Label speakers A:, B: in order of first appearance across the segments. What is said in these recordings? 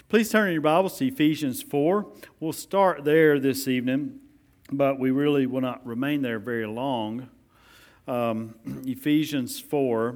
A: Please turn in your Bibles to Ephesians 4. We'll start there this evening, but we really will not remain there very long. Ephesians 4,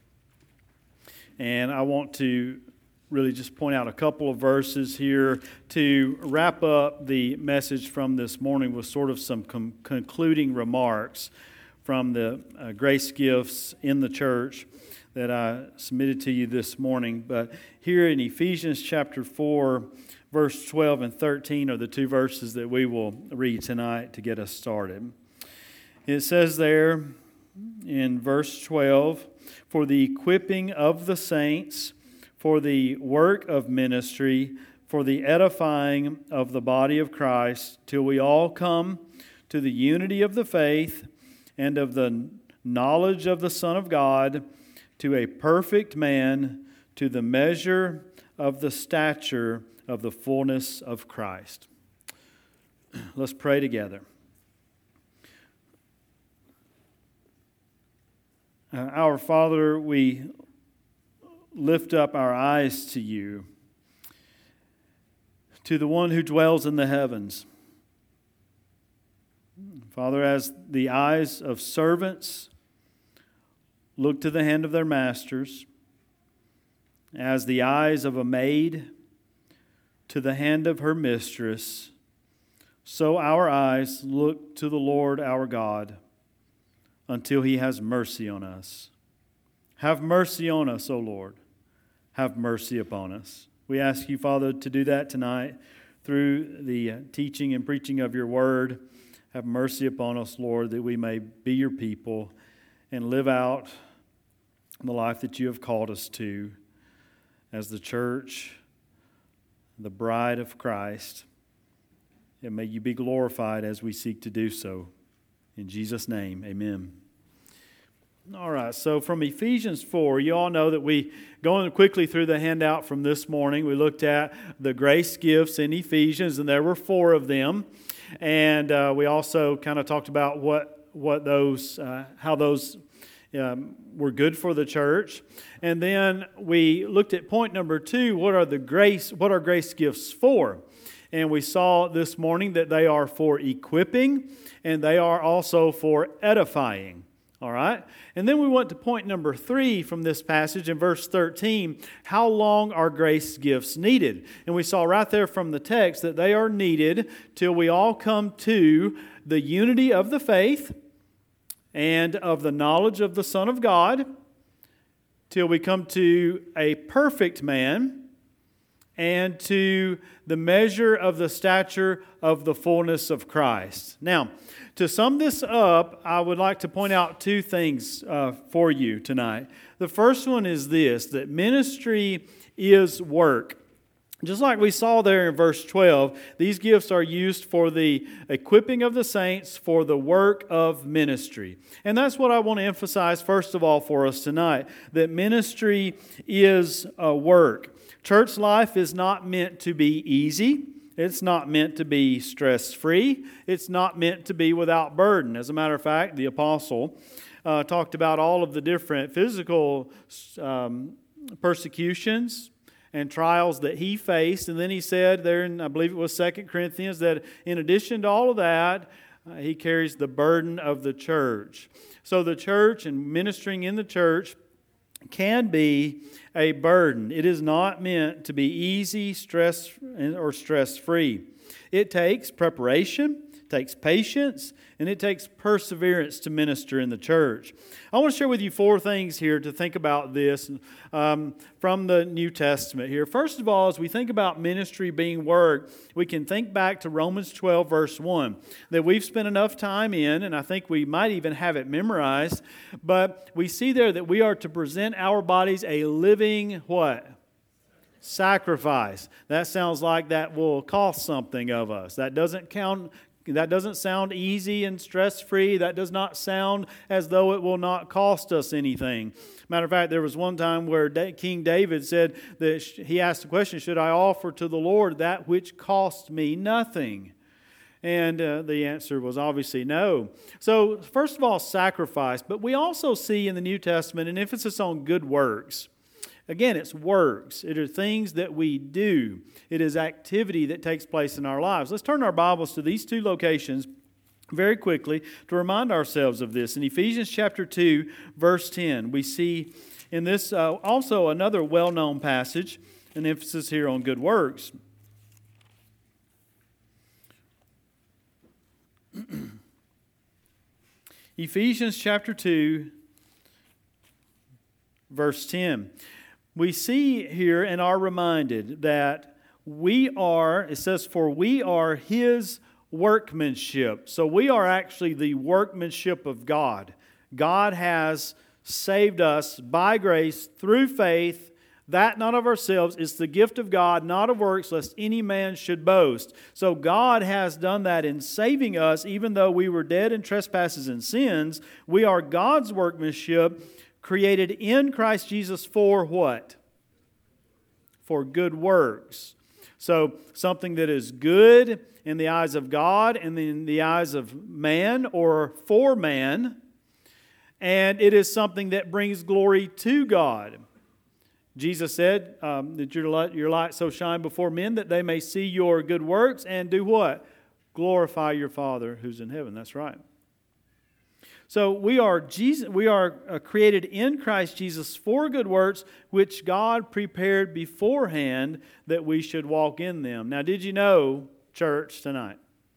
A: and I want to really just point out a couple of verses here to wrap up the message from this morning with sort of some concluding remarks from the grace gifts in the church that I submitted to you this morning. But here in Ephesians chapter 4, verse 12 and 13 are the two verses that we will read tonight to get us started. It says there in verse 12, "For the equipping of the saints, for the work of ministry, for the edifying of the body of Christ, till we all come to the unity of the faith and of the knowledge of the Son of God, to a perfect man, to the measure of the stature of the fullness of Christ." Let's pray together. Our Father, we lift up our eyes to you, to the one who dwells in the heavens. Father, as the eyes of servants look to the hand of their masters, as the eyes of a maid to the hand of her mistress, so our eyes look to the Lord our God until He has mercy on us. Have mercy on us, O Lord. Have mercy upon us. We ask you, Father, to do that tonight through the teaching and preaching of your word. Have mercy upon us, Lord, that we may be your people and live out the life that you have called us to as the church, the bride of Christ. And may you be glorified as we seek to do so. In Jesus' name, amen. All right, so from Ephesians 4, you all know that we, going quickly through the handout from this morning, we looked at the grace gifts in Ephesians, and there were 4 of them. And we also kind of talked about how those were good for the church. And then we looked at point number 2, what are grace gifts for? And we saw this morning that they are for equipping and they are also for edifying. All right? And then we went to point number 3 from this passage in verse 13. How long are grace gifts needed? And we saw right there from the text that they are needed till we all come to the unity of the faith and of the knowledge of the Son of God, till we come to a perfect man and to the measure of the stature of the fullness of Christ. Now, to sum this up, I would like to point out 2 things for you tonight. The first one is this, that ministry is work. Just like we saw there in verse 12, these gifts are used for the equipping of the saints for the work of ministry. And that's what I want to emphasize first of all for us tonight, that ministry is a work. Church life is not meant to be easy. It's not meant to be stress-free. It's not meant to be without burden. As a matter of fact, the apostle talked about all of the different physical persecutions and trials that he faced. And then he said there in, I believe it was 2 Corinthians, that in addition to all of that, he carries the burden of the church. So the church and ministering in the church can be a burden. It is not meant to be easy, stress-free. It takes preparation, takes patience, and it takes perseverance to minister in the church. I want to share with you 4 things here to think about this from the New Testament here. First of all, as we think about ministry being work, we can think back to Romans 12, verse 1, that we've spent enough time in, and I think we might even have it memorized, but we see there that we are to present our bodies a living, what? Sacrifice. That sounds like that will cost something of us. That doesn't sound easy and stress-free. That does not sound as though it will not cost us anything. Matter of fact, there was one time where King David said that he asked the question, should I offer to the Lord that which cost me nothing? And the answer was obviously no. So, first of all, sacrifice. But we also see in the New Testament an emphasis on good works. Again, it's works. It are things that we do. It is activity that takes place in our lives. Let's turn our Bibles to these two locations very quickly to remind ourselves of this. In Ephesians chapter 2, verse 10, we see in this also another well-known passage, an emphasis here on good works. Ephesians chapter 2, verse 10. We see here and are reminded that it says, for we are His workmanship. So we are actually the workmanship of God. God has saved us by grace through faith, that not of ourselves. It's the gift of God, not of works, lest any man should boast. So God has done that in saving us, even though we were dead in trespasses and sins. We are God's workmanship, created in Christ Jesus for what? For good works. So something that is good in the eyes of God and in the eyes of man or for man. And it is something that brings glory to God. Jesus said that your light so shine before men that they may see your good works and do what? Glorify your Father who's in heaven. That's right. So we are created in Christ Jesus for good works, which God prepared beforehand that we should walk in them. Now, did you know, church, tonight,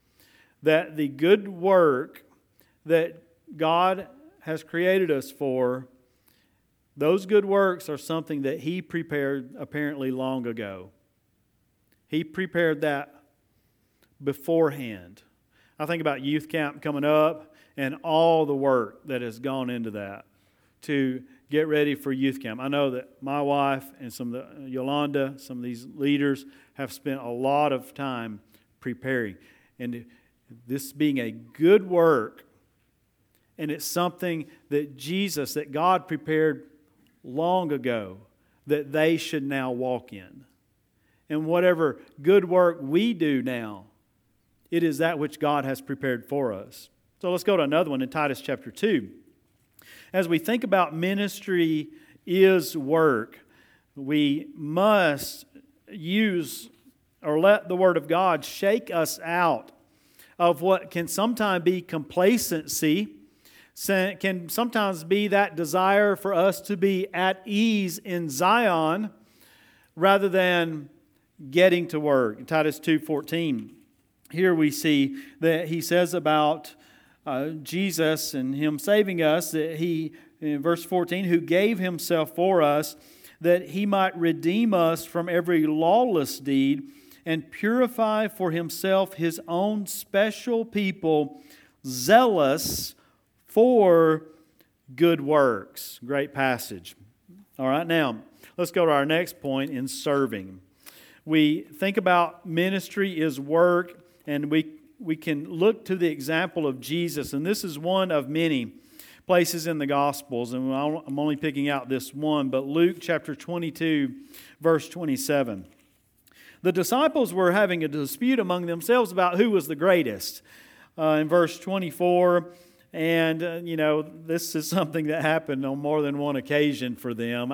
A: that the good work that God has created us for, those good works are something that He prepared apparently long ago. He prepared that beforehand. I think about youth camp coming up and all the work that has gone into that to get ready for youth camp. I know that my wife and Yolanda, some of these leaders have spent a lot of time preparing. And this being a good work, and it's something that God prepared long ago that they should now walk in. And whatever good work we do now, it is that which God has prepared for us. So let's go to another one in Titus chapter 2. As we think about ministry is work, we must use or let the Word of God shake us out of what can sometimes be complacency, can sometimes be that desire for us to be at ease in Zion rather than getting to work. In Titus 2:14, here we see that he says about Jesus and Him saving us, that He, in verse 14, who gave Himself for us, that He might redeem us from every lawless deed and purify for Himself His own special people, zealous for good works. Great passage. All right, now let's go to our next point in serving. We think about ministry is work, and we can look to the example of Jesus, and this is one of many places in the Gospels, and I'm only picking out this one, but Luke chapter 22, verse 27. The disciples were having a dispute among themselves about who was the greatest. In verse 24, and this is something that happened on more than one occasion for them.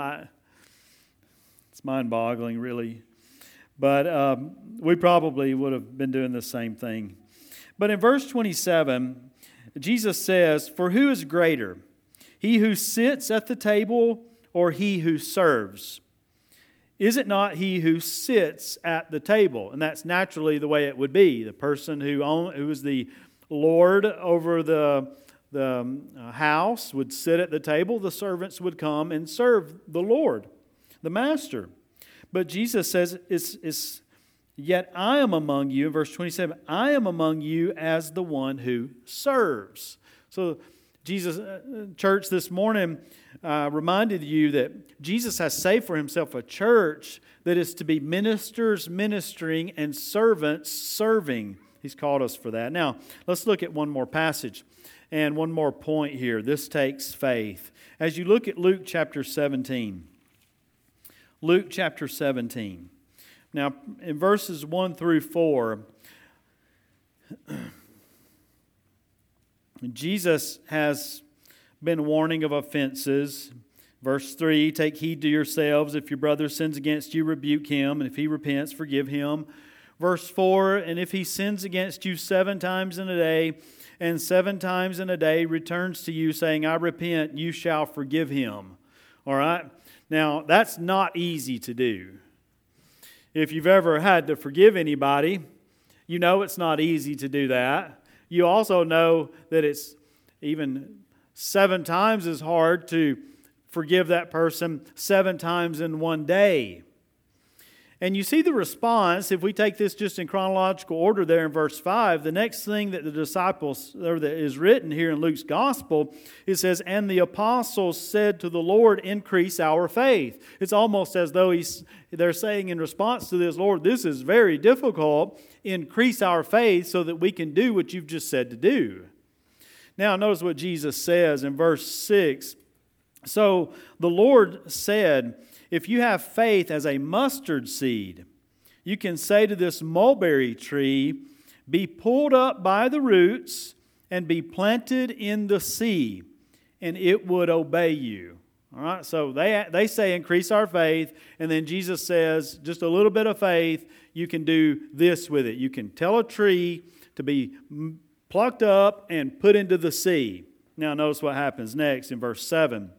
A: It's mind-boggling, really. But we probably would have been doing the same thing. But in verse 27, Jesus says, "For who is greater, he who sits at the table or he who serves? Is it not he who sits at the table?" And that's naturally the way it would be. The person who is the Lord over the house would sit at the table. The servants would come and serve the Lord, the master. But Jesus says, "Yet I am among you," in verse 27, "I am among you as the one who serves." So Jesus, church, this morning reminded you that Jesus has saved for Himself a church that is to be ministers ministering and servants serving. He's called us for that. Now, let's look at one more passage and one more point here. This takes faith. As you look at Luke chapter 17. Luke chapter 17. Now, in verses 1 through 4, Jesus has been warning of offenses. Verse 3, take heed to yourselves. If your brother sins against you, rebuke him. And if he repents, forgive him. Verse 4, and if he sins against you 7 times in a day, and 7 times in a day returns to you saying, I repent, you shall forgive him. All right? Now, that's not easy to do. If you've ever had to forgive anybody, you know it's not easy to do that. You also know that it's even 7 times as hard to forgive that person 7 times in one day. And you see the response, if we take this just in chronological order there in verse 5, the next thing that the disciples, or that is written here in Luke's gospel, it says, and the apostles said to the Lord, increase our faith. It's almost as though they're saying in response to this, Lord, this is very difficult. Increase our faith so that we can do what you've just said to do. Now notice what Jesus says in verse 6. So the Lord said, if you have faith as a mustard seed, you can say to this mulberry tree, be pulled up by the roots and be planted in the sea, and it would obey you. All right, so they say increase our faith, and then Jesus says just a little bit of faith, you can do this with it. You can tell a tree to be plucked up and put into the sea. Now notice what happens next in verse 7.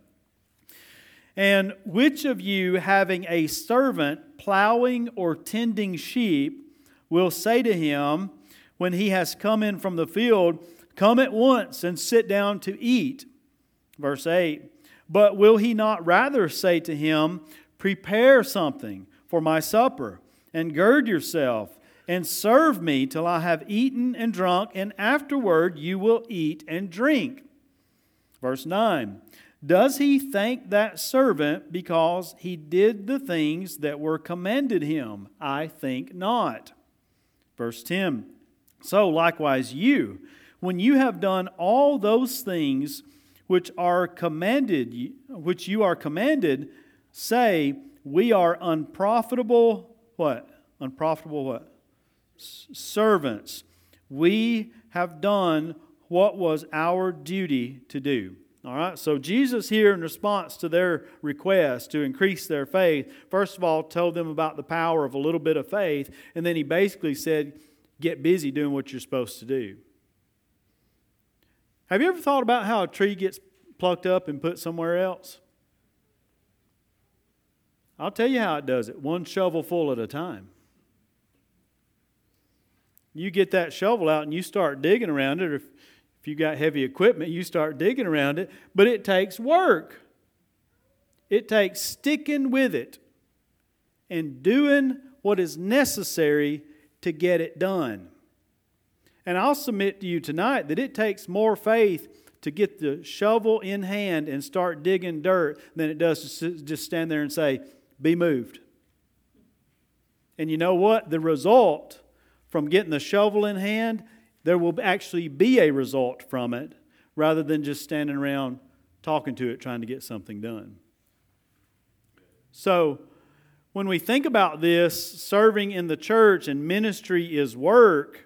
A: And which of you, having a servant plowing or tending sheep, will say to him, when he has come in from the field, come at once and sit down to eat? Verse 8. But will he not rather say to him, prepare something for my supper, and gird yourself, and serve me till I have eaten and drunk, and afterward you will eat and drink? Verse 9. Does he thank that servant because he did the things that were commanded him? I think not. Verse 10. So likewise you, when you have done all those things which you are commanded, say, we are unprofitable, what? Unprofitable what? Servants. We have done what was our duty to do. All right, so Jesus here in response to their request to increase their faith, first of all told them about the power of a little bit of faith, and then he basically said, get busy doing what you're supposed to do. Have you ever thought about how a tree gets plucked up and put somewhere else? I'll tell you how it does it, 1 shovelful at a time. You get that shovel out and you start digging around it, or if you got heavy equipment, you start digging around it, but it takes work. It takes sticking with it and doing what is necessary to get it done. And I'll submit to you tonight that it takes more faith to get the shovel in hand and start digging dirt than it does to just stand there and say, be moved. And you know what? The result from getting the shovel in hand, there will actually be a result from it rather than just standing around talking to it trying to get something done. So when we think about this, serving in the church and ministry is work,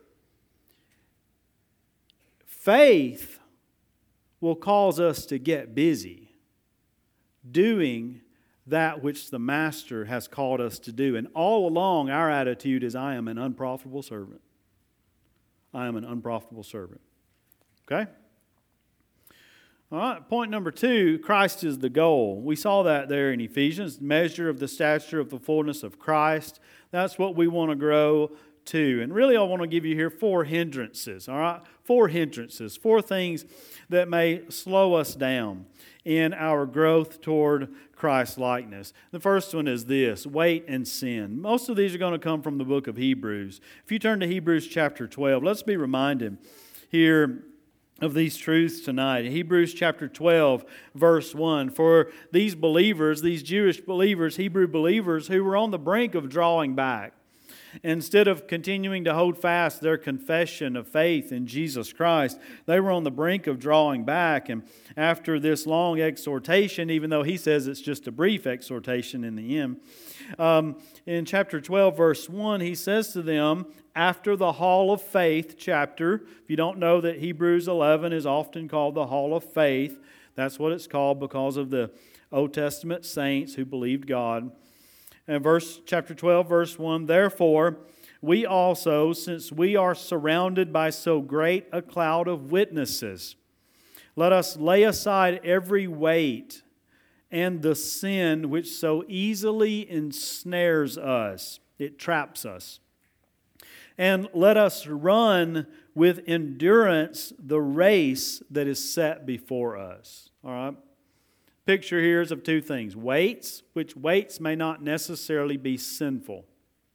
A: faith will cause us to get busy doing that which the Master has called us to do. And all along our attitude is, I am an unprofitable servant. I am an unprofitable servant. Okay? All right, point number 2, Christ is the goal. We saw that there in Ephesians, measure of the stature of the fullness of Christ. That's what we want to grow to. And really I want to give you here 4 hindrances, all right? 4 hindrances, 4 things that may slow us down in our growth toward Christ-likeness. The first one is this, weight and sin. Most of these are going to come from the book of Hebrews. If you turn to Hebrews chapter 12, let's be reminded here of these truths tonight. Hebrews chapter 12, verse 1. For these believers, these Jewish believers, Hebrew believers who were on the brink of drawing back, instead of continuing to hold fast their confession of faith in Jesus Christ, they were on the brink of drawing back. And after this long exhortation, even though he says it's just a brief exhortation in the end, in chapter 12, verse 1, he says to them, after the Hall of Faith chapter, if you don't know that Hebrews 11 is often called the Hall of Faith, that's what it's called because of the Old Testament saints who believed God. And chapter 12, verse 1, therefore, we also, since we are surrounded by so great a cloud of witnesses, let us lay aside every weight and the sin which so easily ensnares us. It traps us. And let us run with endurance the race that is set before us. All right? Picture here is of two things. Weights, which weights may not necessarily be sinful.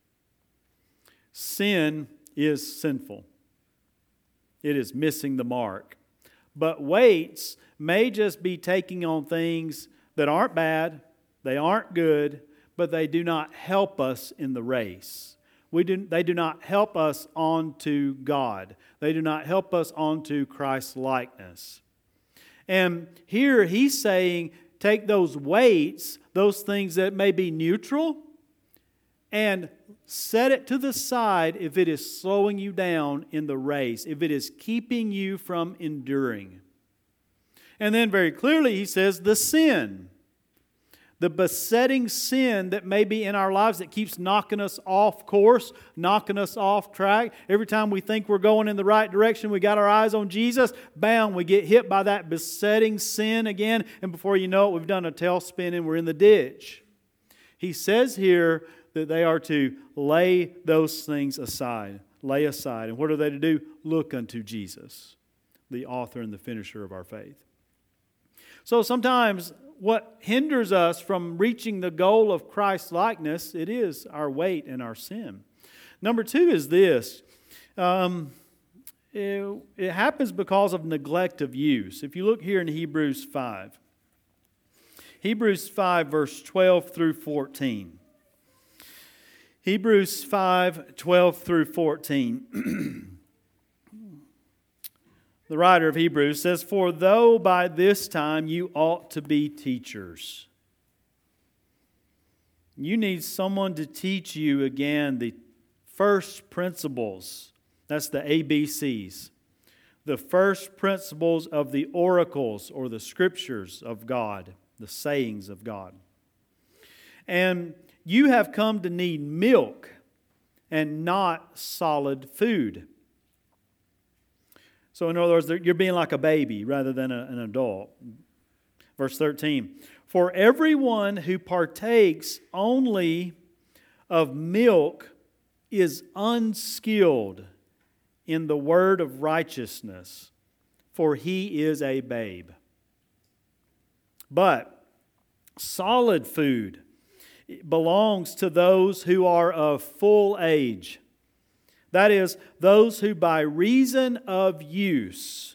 A: Sin is sinful. It is missing the mark. But weights may just be taking on things that aren't bad, they aren't good, but they do not help us in the race. They do not help us onto God. They do not help us onto Christ's likeness. And here he's saying, take those weights, those things that may be neutral, and set it to the side if it is slowing you down in the race, if it is keeping you from enduring. And then very clearly he says the sin. The besetting sin that may be in our lives that keeps knocking us off course, knocking us off track. Every time we think we're going in the right direction, we got our eyes on Jesus, bam, we get hit by that besetting sin again. And before you know it, we've done a tailspin and we're in the ditch. He says here that they are to lay those things aside. Lay aside. And what are they to do? Look unto Jesus, the author and the finisher of our faith. So sometimes what hinders us from reaching the goal of Christ's likeness, it is our weight and our sin. Number two is this. It happens because of neglect of use. If you look here in Hebrews 5. Hebrews 5, verse 12 through 14. Hebrews 5, 12 through 14. The writer of Hebrews says, for though by this time you ought to be teachers. You need someone to teach you again the first principles. That's the ABCs. The first principles of the oracles or the scriptures of God, the sayings of God. And you have come to need milk and not solid food. So in other words, you're being like a baby rather than an adult. Verse 13. For everyone who partakes only of milk is unskilled in the word of righteousness, for he is a babe. But solid food belongs to those who are of full age. That is, those who by reason of use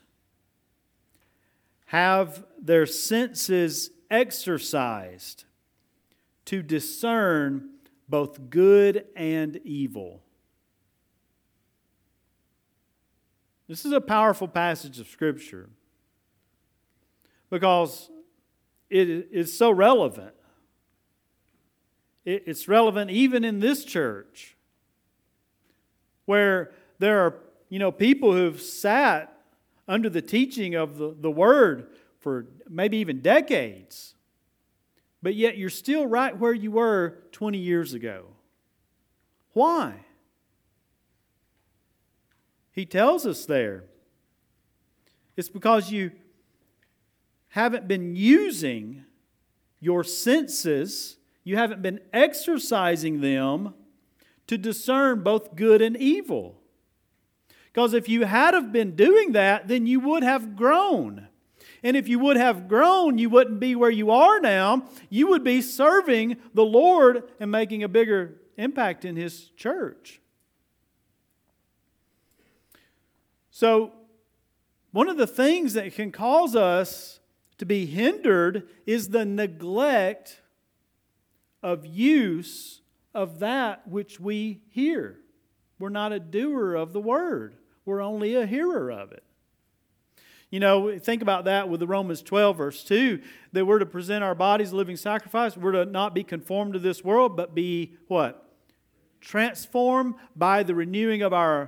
A: have their senses exercised to discern both good and evil. This is a powerful passage of Scripture because it is so relevant. It's relevant even in this church, where there are, people who've sat under the teaching of the Word for maybe even decades, but yet you're still right where you were 20 years ago. Why? He tells us there. It's because you haven't been using your senses, you haven't been exercising them to discern both good and evil. Because if you had have been doing that, then you would have grown. And if you would have grown, you wouldn't be where you are now. You would be serving the Lord and making a bigger impact in His church. So, one of the things that can cause us to be hindered is the neglect of use of that which we hear. We're not a doer of the Word. We're only a hearer of it. Think about that with the Romans 12, verse 2, that we're to present our bodies a living sacrifice. We're to not be conformed to this world, but be what? Transformed by the renewing of our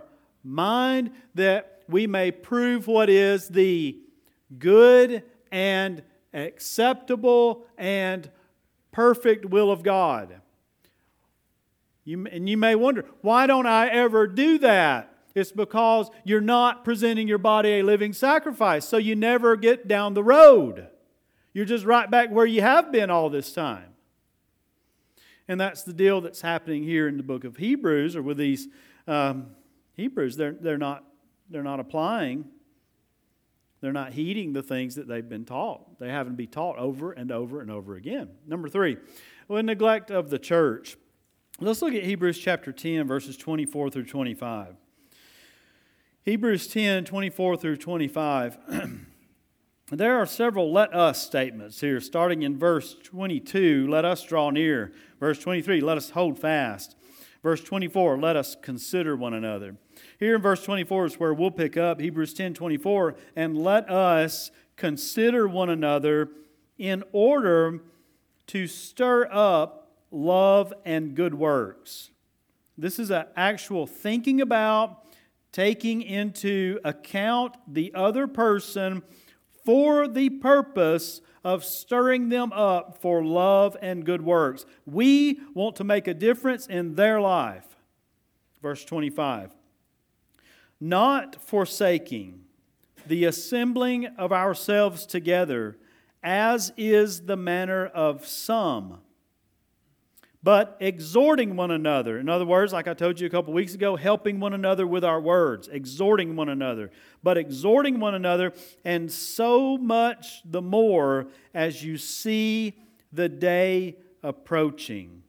A: mind, that we may prove what is the good and acceptable and perfect will of God. And you may wonder, why don't I ever do that? It's because you're not presenting your body a living sacrifice, so you never get down the road. You're just right back where you have been all this time. And that's the deal that's happening here in the book of Hebrews, or with these Hebrews. They're not applying. They're not heeding the things that they've been taught. They haven't been taught over and over and over again. Number 3, neglect of the church. Let's look at Hebrews chapter 10, verses 24 through 25. Hebrews 10, 24 through 25. There are several let us statements here. Starting in verse 22, let us draw near. Verse 23, let us hold fast. Verse 24, let us consider one another. Here in verse 24 is where we'll pick up Hebrews 10, 24. And let us consider one another in order to stir up love and good works. This is an actual thinking about, taking into account the other person for the purpose of stirring them up for love and good works. We want to make a difference in their life. Verse 25. Not forsaking the assembling of ourselves together, as is the manner of some, but exhorting one another. In other words, like I told you a couple weeks ago, helping one another with our words, exhorting one another. But exhorting one another, and so much the more as you see the day approaching.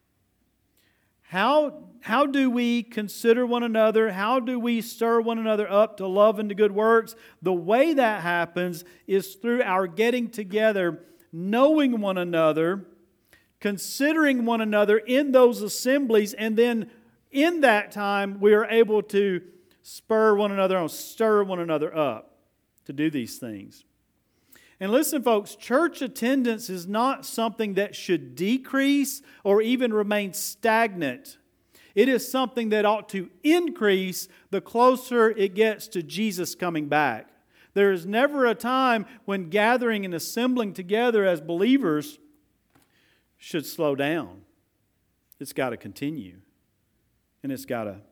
A: How do we consider one another? How do we stir one another up to love and to good works? The way that happens is through our getting together, knowing one another, considering one another in those assemblies, and then in that time we are able to spur one another on, stir one another up to do these things. And listen, folks, church attendance is not something that should decrease or even remain stagnant. It is something that ought to increase the closer it gets to Jesus coming back. There is never a time when gathering and assembling together as believers should slow down. It's got to continue. And it's got to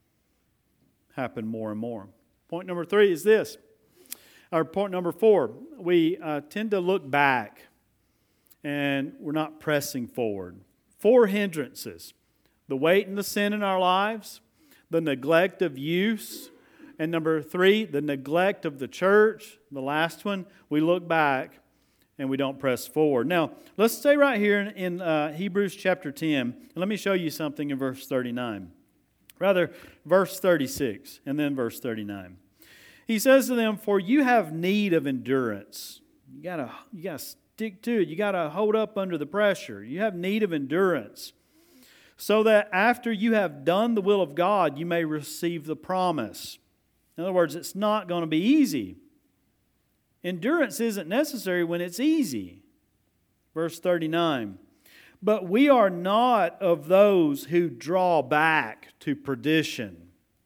A: happen more and more. Point number 3 is this. Or point number 4, we tend to look back and we're not pressing forward. 4 hindrances. The weight and the sin in our lives, the neglect of use, and number 3, the neglect of the church. The last one, we look back and we don't press forward. Now, let's stay right here in Hebrews chapter 10. And let me show you something in verse 39. Rather, verse 36 and then verse 39. He says to them, for you have need of endurance. You gotta stick to it. You got to hold up under the pressure. You have need of endurance, so that after you have done the will of God, you may receive the promise. In other words, it's not going to be easy. Endurance isn't necessary when it's easy. Verse 39. But we are not of those who draw back to perdition,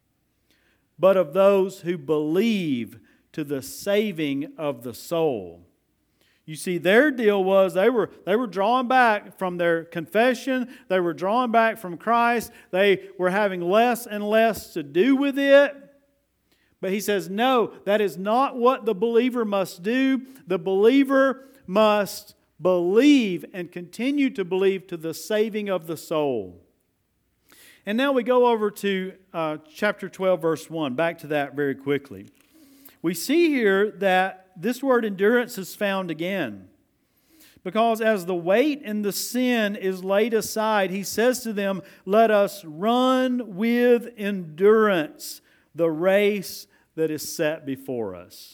A: but of those who believe to the saving of the soul. You see, their deal was they were drawing back from their confession. They were drawing back from Christ. They were having less and less to do with it. But he says, no, that is not what the believer must do. The believer must believe and continue to believe to the saving of the soul. And now we go over to chapter 12, verse 1. Back to that very quickly. We see here that this word endurance is found again. Because as the weight and the sin is laid aside, he says to them, let us run with endurance the race that is set before us.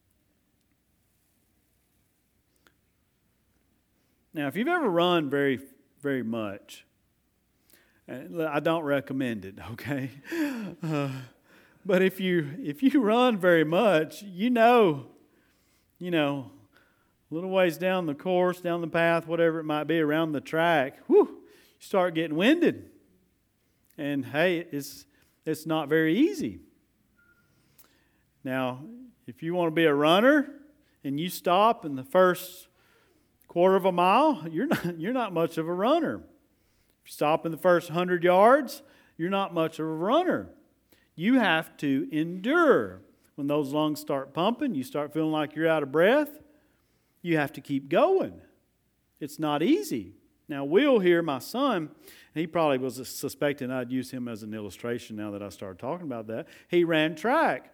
A: Now, if you've ever run very, very much, I don't recommend it, okay? But if you run very much, you know, a little ways down the course, down the path, whatever it might be, around the track, you start getting winded. And hey, it's not very easy. Now, if you want to be a runner and you stop in the first quarter of a mile, you're not much of a runner. If you stop in the first 100 yards, you're not much of a runner. You have to endure. When those lungs start pumping, you start feeling like you're out of breath, you have to keep going. It's not easy. Now, Will here, my son, he probably was suspecting I'd use him as an illustration now that I started talking about that. He ran track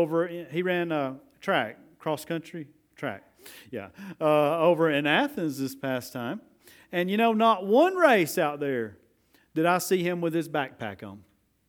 A: cross country track. Yeah, over in Athens this past time. And not one race out there did I see him with his backpack on.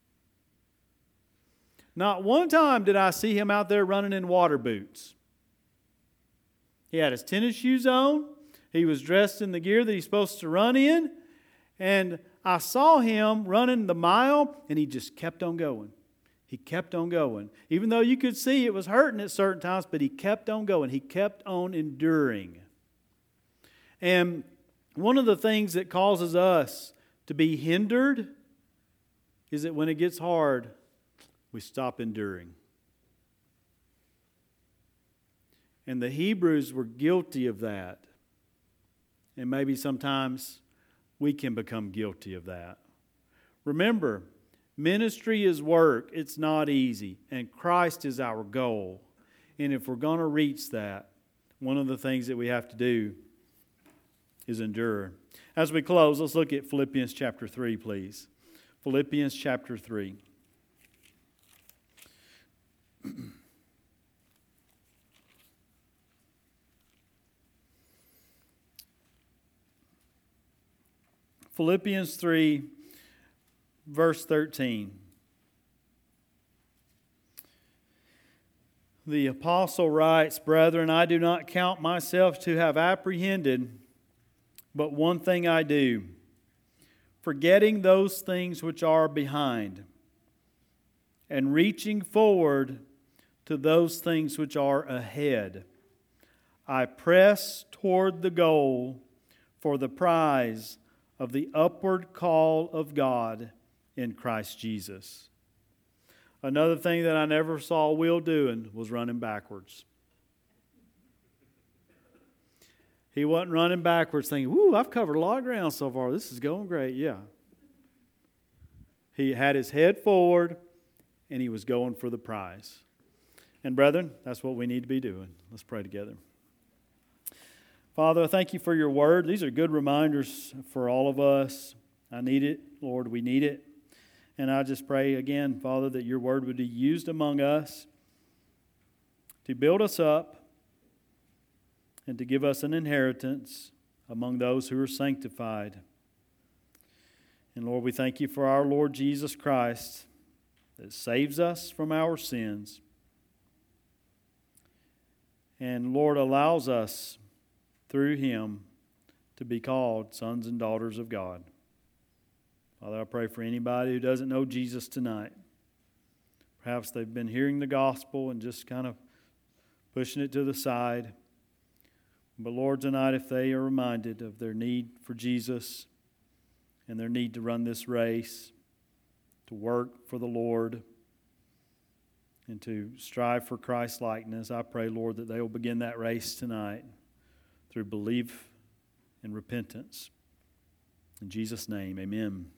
A: Not one time did I see him out there running in water boots. He had his tennis shoes on. He was dressed in the gear that he's supposed to run in. And I saw him running the mile, and he just kept on going. He kept on going. Even though you could see it was hurting at certain times, but he kept on going. He kept on enduring. And one of the things that causes us to be hindered is that when it gets hard, we stop enduring. And the Hebrews were guilty of that. And maybe sometimes we can become guilty of that. Remember, ministry is work. It's not easy. And Christ is our goal. And if we're going to reach that, one of the things that we have to do is endure. As we close, let's look at Philippians chapter 3, please. Philippians chapter 3. Philippians 3, verse 13. The apostle writes, "Brethren, I do not count myself to have apprehended, but one thing I do, forgetting those things which are behind, and reaching forward to those things which are ahead. I press toward the goal for the prize of the upward call of God in Christ Jesus." Another thing that I never saw Will doing was running backwards. He wasn't running backwards thinking, "Woo, I've covered a lot of ground so far. This is going great." Yeah. He had his head forward and he was going for the prize. And brethren, that's what we need to be doing. Let's pray together. Father, I thank you for your word. These are good reminders for all of us. I need it, Lord. We need it. And I just pray again, Father, that your word would be used among us to build us up and to give us an inheritance among those who are sanctified. And Lord, we thank you for our Lord Jesus Christ that saves us from our sins. And Lord, allows us through him to be called sons and daughters of God. Father, I pray for anybody who doesn't know Jesus tonight. Perhaps they've been hearing the gospel and just kind of pushing it to the side. But Lord, tonight, if they are reminded of their need for Jesus and their need to run this race, to work for the Lord, and to strive for Christ's likeness, I pray, Lord, that they will begin that race tonight through belief and repentance. In Jesus' name, amen.